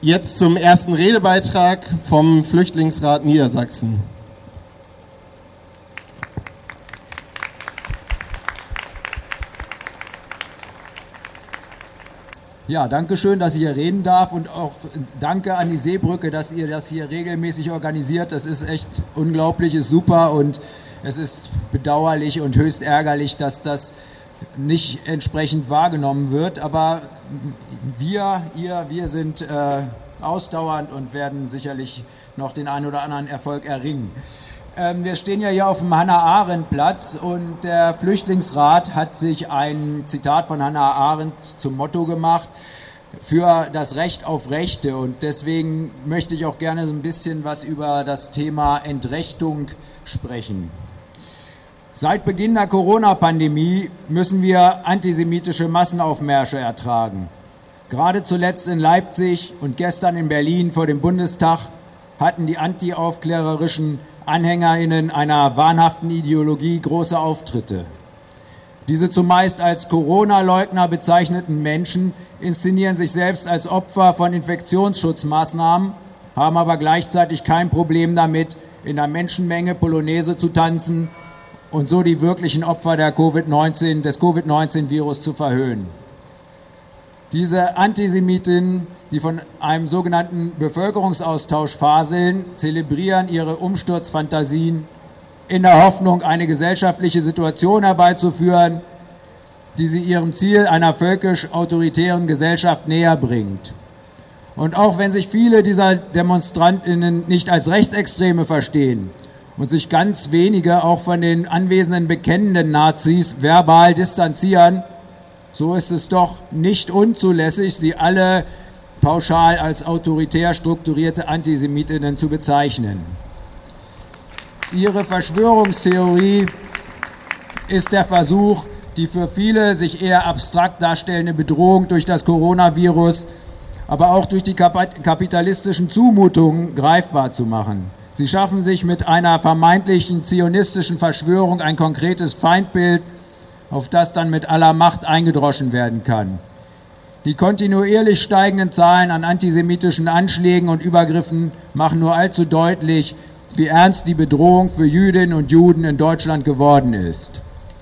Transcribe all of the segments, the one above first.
jetzt zum ersten Redebeitrag vom Flüchtlingsrat Niedersachsen. Ja, danke schön, dass ich hier reden darf und auch danke an die Seebrücke, dass ihr das hier regelmäßig organisiert. Das ist echt unglaublich, ist super und es ist bedauerlich und höchst ärgerlich, dass das nicht entsprechend wahrgenommen wird. Aber wir sind ausdauernd und werden sicherlich noch den einen oder anderen Erfolg erringen. Wir stehen ja hier auf dem Hannah-Arendt-Platz und der Flüchtlingsrat hat sich ein Zitat von Hannah Arendt zum Motto gemacht für das Recht auf Rechte. Und deswegen möchte ich auch gerne so ein bisschen was über das Thema Entrechtung sprechen. Seit Beginn der Corona-Pandemie müssen wir antisemitische Massenaufmärsche ertragen. Gerade zuletzt in Leipzig und gestern in Berlin vor dem Bundestag hatten die antiaufklärerischen AnhängerInnen einer wahnhaften Ideologie große Auftritte. Diese zumeist als Corona-Leugner bezeichneten Menschen inszenieren sich selbst als Opfer von Infektionsschutzmaßnahmen, haben aber gleichzeitig kein Problem damit, in der Menschenmenge Polonaise zu tanzen und so die wirklichen Opfer des Covid-19-Virus zu verhöhnen. Diese Antisemitinnen, die von einem sogenannten Bevölkerungsaustausch faseln, zelebrieren ihre Umsturzfantasien in der Hoffnung, eine gesellschaftliche Situation herbeizuführen, die sie ihrem Ziel einer völkisch-autoritären Gesellschaft näher bringt. Und auch wenn sich viele dieser DemonstrantInnen nicht als Rechtsextreme verstehen und sich ganz wenige auch von den anwesenden bekennenden Nazis verbal distanzieren, so ist es doch nicht unzulässig, sie alle pauschal als autoritär strukturierte Antisemitinnen zu bezeichnen. Ihre Verschwörungstheorie ist der Versuch, die für viele sich eher abstrakt darstellende Bedrohung durch das Coronavirus, aber auch durch die kapitalistischen Zumutungen greifbar zu machen. Sie schaffen sich mit einer vermeintlichen zionistischen Verschwörung ein konkretes Feindbild, auf das dann mit aller Macht eingedroschen werden kann. Die kontinuierlich steigenden Zahlen an antisemitischen Anschlägen und Übergriffen machen nur allzu deutlich, wie ernst die Bedrohung für Jüdinnen und Juden in Deutschland geworden ist.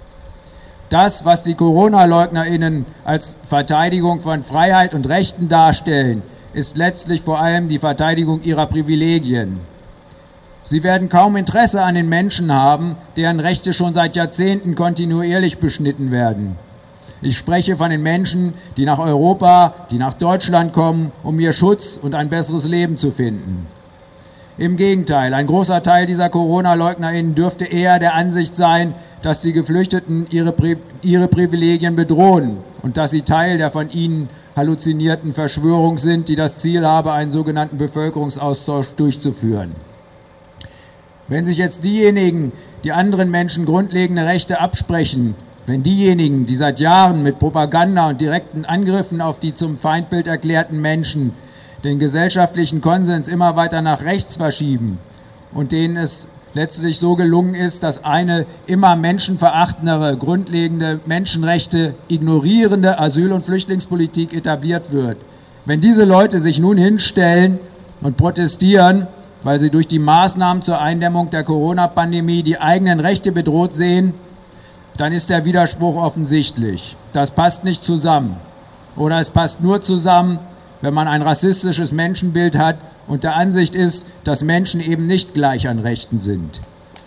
Das, was die Corona-LeugnerInnen als Verteidigung von Freiheit und Rechten darstellen, ist letztlich vor allem die Verteidigung ihrer Privilegien. Sie werden kaum Interesse an den Menschen haben, deren Rechte schon seit Jahrzehnten kontinuierlich beschnitten werden. Ich spreche von den Menschen, die nach Europa, die nach Deutschland kommen, um hier Schutz und ein besseres Leben zu finden. Im Gegenteil, ein großer Teil dieser Corona-LeugnerInnen dürfte eher der Ansicht sein, dass die Geflüchteten ihre Privilegien bedrohen und dass sie Teil der von ihnen halluzinierten Verschwörung sind, die das Ziel habe, einen sogenannten Bevölkerungsaustausch durchzuführen. Wenn sich jetzt diejenigen, die anderen Menschen grundlegende Rechte absprechen, wenn diejenigen, die seit Jahren mit Propaganda und direkten Angriffen auf die zum Feindbild erklärten Menschen den gesellschaftlichen Konsens immer weiter nach rechts verschieben und denen es letztlich so gelungen ist, dass eine immer menschenverachtendere, grundlegende Menschenrechte ignorierende Asyl- und Flüchtlingspolitik etabliert wird, wenn diese Leute sich nun hinstellen und protestieren, weil sie durch die Maßnahmen zur Eindämmung der Corona-Pandemie die eigenen Rechte bedroht sehen, dann ist der Widerspruch offensichtlich. Das passt nicht zusammen. Oder es passt nur zusammen, wenn man ein rassistisches Menschenbild hat und der Ansicht ist, dass Menschen eben nicht gleich an Rechten sind.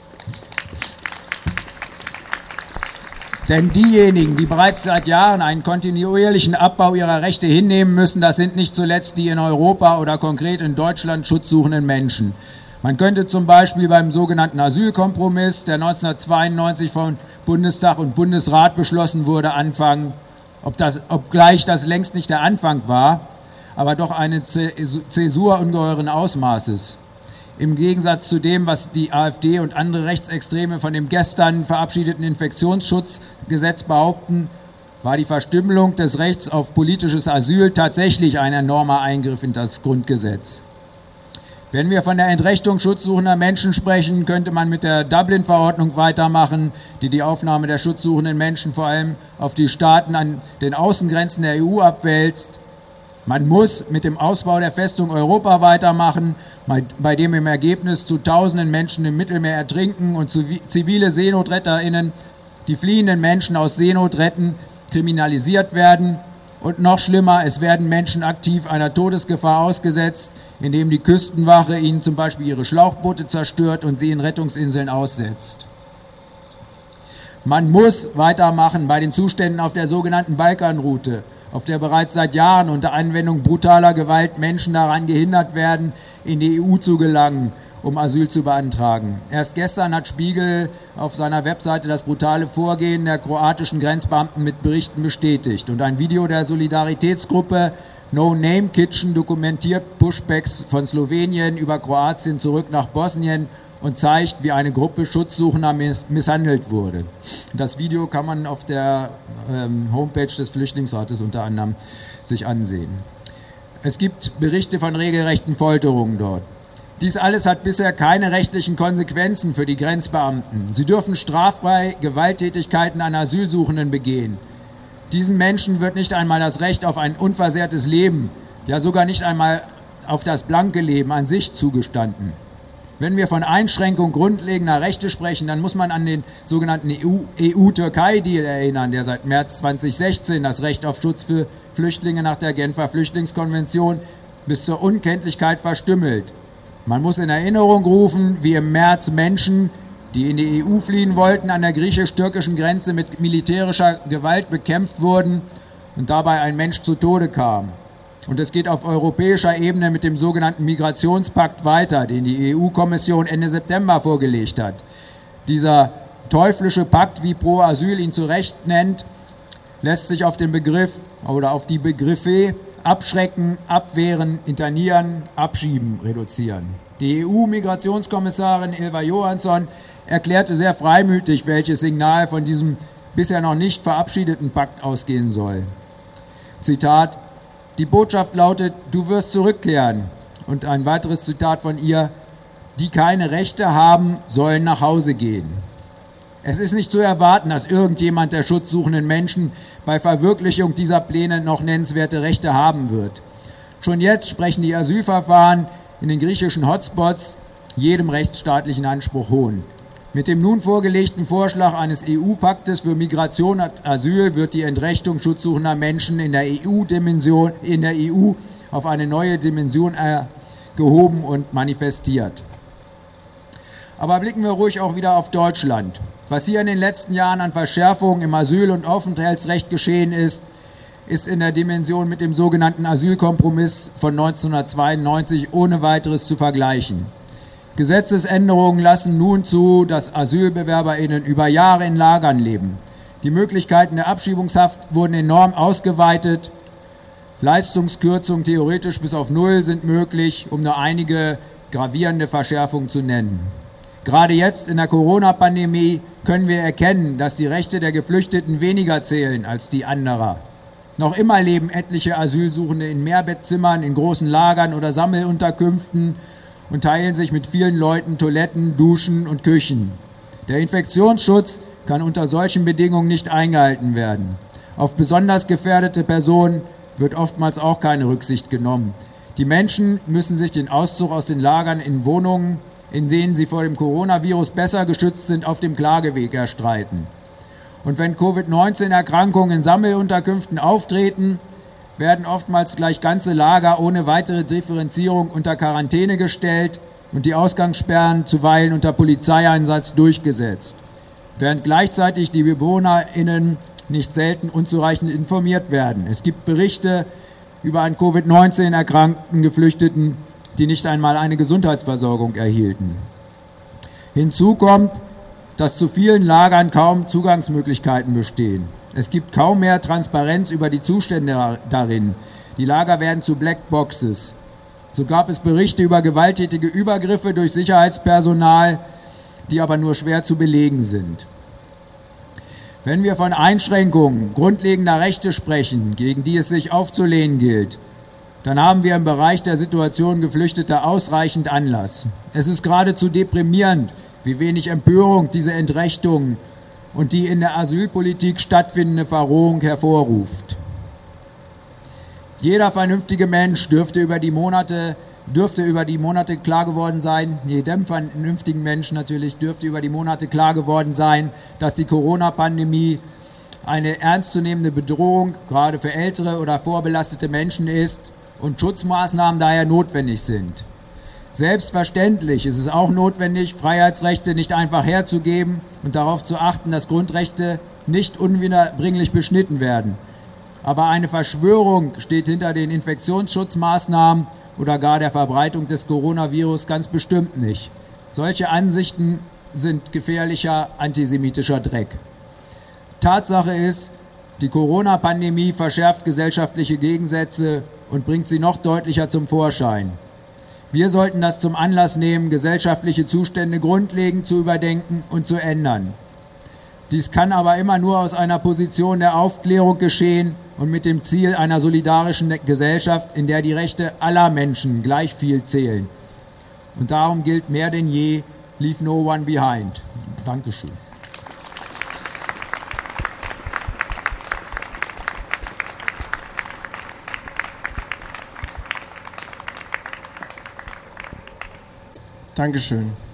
Denn diejenigen, die bereits seit Jahren einen kontinuierlichen Abbau ihrer Rechte hinnehmen müssen, das sind nicht zuletzt die in Europa oder konkret in Deutschland schutzsuchenden Menschen. Man könnte zum Beispiel beim sogenannten Asylkompromiss, der 1992 von Bundestag und Bundesrat beschlossen wurde, anfangen, obgleich das längst nicht der Anfang war, aber doch eine Zäsur ungeheuren Ausmaßes. Im Gegensatz zu dem, was die AfD und andere Rechtsextreme von dem gestern verabschiedeten Infektionsschutzgesetz behaupten, war die Verstümmelung des Rechts auf politisches Asyl tatsächlich ein enormer Eingriff in das Grundgesetz. Wenn wir von der Entrechtung schutzsuchender Menschen sprechen, könnte man mit der Dublin-Verordnung weitermachen, die die Aufnahme der schutzsuchenden Menschen vor allem auf die Staaten an den Außengrenzen der EU abwälzt. Man muss mit dem Ausbau der Festung Europa weitermachen, bei dem im Ergebnis zu Tausenden Menschen im Mittelmeer ertrinken und zivile SeenotretterInnen, die fliehenden Menschen aus Seenot retten, kriminalisiert werden. Und noch schlimmer, es werden Menschen aktiv einer Todesgefahr ausgesetzt, indem die Küstenwache ihnen zum Beispiel ihre Schlauchboote zerstört und sie in Rettungsinseln aussetzt. Man muss weitermachen bei den Zuständen auf der sogenannten Balkanroute, auf der bereits seit Jahren unter Anwendung brutaler Gewalt Menschen daran gehindert werden, in die EU zu gelangen, um Asyl zu beantragen. Erst gestern hat Spiegel auf seiner Webseite das brutale Vorgehen der kroatischen Grenzbeamten mit Berichten bestätigt. Und ein Video der Solidaritätsgruppe No Name Kitchen dokumentiert Pushbacks von Slowenien über Kroatien zurück nach Bosnien und zeigt, wie eine Gruppe Schutzsuchender misshandelt wurde. Das Video kann man auf der Homepage des Flüchtlingsrates unter anderem sich ansehen. Es gibt Berichte von regelrechten Folterungen dort. Dies alles hat bisher keine rechtlichen Konsequenzen für die Grenzbeamten. Sie dürfen straffrei Gewalttätigkeiten an Asylsuchenden begehen. Diesen Menschen wird nicht einmal das Recht auf ein unversehrtes Leben, ja sogar nicht einmal auf das blanke Leben an sich zugestanden. Wenn wir von Einschränkung grundlegender Rechte sprechen, dann muss man an den sogenannten EU-Türkei-Deal erinnern, der seit März 2016 das Recht auf Schutz für Flüchtlinge nach der Genfer Flüchtlingskonvention bis zur Unkenntlichkeit verstümmelt. Man muss in Erinnerung rufen, wie im März Menschen, die in die EU fliehen wollten, an der griechisch-türkischen Grenze mit militärischer Gewalt bekämpft wurden und dabei ein Mensch zu Tode kam. Und es geht auf europäischer Ebene mit dem sogenannten Migrationspakt weiter, den die EU-Kommission Ende September vorgelegt hat. Dieser teuflische Pakt, wie Pro Asyl ihn zu Recht nennt, lässt sich auf den Begriff oder auf die Begriffe abschrecken, abwehren, internieren, abschieben reduzieren. Die EU-Migrationskommissarin Ylva Johansson erklärte sehr freimütig, welches Signal von diesem bisher noch nicht verabschiedeten Pakt ausgehen soll. Zitat: Die Botschaft lautet, du wirst zurückkehren. Und ein weiteres Zitat von ihr: Die keine Rechte haben, sollen nach Hause gehen. Es ist nicht zu erwarten, dass irgendjemand der schutzsuchenden Menschen bei Verwirklichung dieser Pläne noch nennenswerte Rechte haben wird. Schon jetzt sprechen die Asylverfahren in den griechischen Hotspots jedem rechtsstaatlichen Anspruch Hohn. Mit dem nun vorgelegten Vorschlag eines EU-Paktes für Migration und Asyl wird die Entrechtung schutzsuchender Menschen in der EU auf eine neue Dimension gehoben und manifestiert. Aber blicken wir ruhig auch wieder auf Deutschland. Was hier in den letzten Jahren an Verschärfungen im Asyl- und Aufenthaltsrecht geschehen ist, ist in der Dimension mit dem sogenannten Asylkompromiss von 1992 ohne weiteres zu vergleichen. Gesetzesänderungen lassen nun zu, dass AsylbewerberInnen über Jahre in Lagern leben. Die Möglichkeiten der Abschiebungshaft wurden enorm ausgeweitet. Leistungskürzungen theoretisch bis auf Null sind möglich, um nur einige gravierende Verschärfungen zu nennen. Gerade jetzt in der Corona-Pandemie können wir erkennen, dass die Rechte der Geflüchteten weniger zählen als die anderer. Noch immer leben etliche Asylsuchende in Mehrbettzimmern, in großen Lagern oder Sammelunterkünften und teilen sich mit vielen Leuten Toiletten, Duschen und Küchen. Der Infektionsschutz kann unter solchen Bedingungen nicht eingehalten werden. Auf besonders gefährdete Personen wird oftmals auch keine Rücksicht genommen. Die Menschen müssen sich den Auszug aus den Lagern in Wohnungen, in denen sie vor dem Coronavirus besser geschützt sind, auf dem Klageweg erstreiten. Und wenn Covid-19-Erkrankungen in Sammelunterkünften auftreten, werden oftmals gleich ganze Lager ohne weitere Differenzierung unter Quarantäne gestellt und die Ausgangssperren zuweilen unter Polizeieinsatz durchgesetzt, während gleichzeitig die BewohnerInnen nicht selten unzureichend informiert werden. Es gibt Berichte über an Covid-19 erkrankten Geflüchteten, die nicht einmal eine Gesundheitsversorgung erhielten. Hinzu kommt, dass zu vielen Lagern kaum Zugangsmöglichkeiten bestehen. Es gibt kaum mehr Transparenz über die Zustände darin. Die Lager werden zu Blackboxes. So gab es Berichte über gewalttätige Übergriffe durch Sicherheitspersonal, die aber nur schwer zu belegen sind. Wenn wir von Einschränkungen grundlegender Rechte sprechen, gegen die es sich aufzulehnen gilt, dann haben wir im Bereich der Situation Geflüchteter ausreichend Anlass. Es ist geradezu deprimierend, wie wenig Empörung diese Entrechtung und die in der Asylpolitik stattfindende Verrohung hervorruft. Jeder vernünftige Mensch dürfte über die Monate klar geworden sein, jedem vernünftigen Menschen natürlich dürfte über die Monate klar geworden sein, dass die Corona-Pandemie eine ernstzunehmende Bedrohung, gerade für ältere oder vorbelastete Menschen ist und Schutzmaßnahmen daher notwendig sind. Selbstverständlich ist es auch notwendig, Freiheitsrechte nicht einfach herzugeben und darauf zu achten, dass Grundrechte nicht unwiederbringlich beschnitten werden. Aber eine Verschwörung steht hinter den Infektionsschutzmaßnahmen oder gar der Verbreitung des Coronavirus ganz bestimmt nicht. Solche Ansichten sind gefährlicher antisemitischer Dreck. Tatsache ist, die Corona-Pandemie verschärft gesellschaftliche Gegensätze und bringt sie noch deutlicher zum Vorschein. Wir sollten das zum Anlass nehmen, gesellschaftliche Zustände grundlegend zu überdenken und zu ändern. Dies kann aber immer nur aus einer Position der Aufklärung geschehen und mit dem Ziel einer solidarischen Gesellschaft, in der die Rechte aller Menschen gleich viel zählen. Und darum gilt mehr denn je, leave no one behind. Dankeschön. Dankeschön.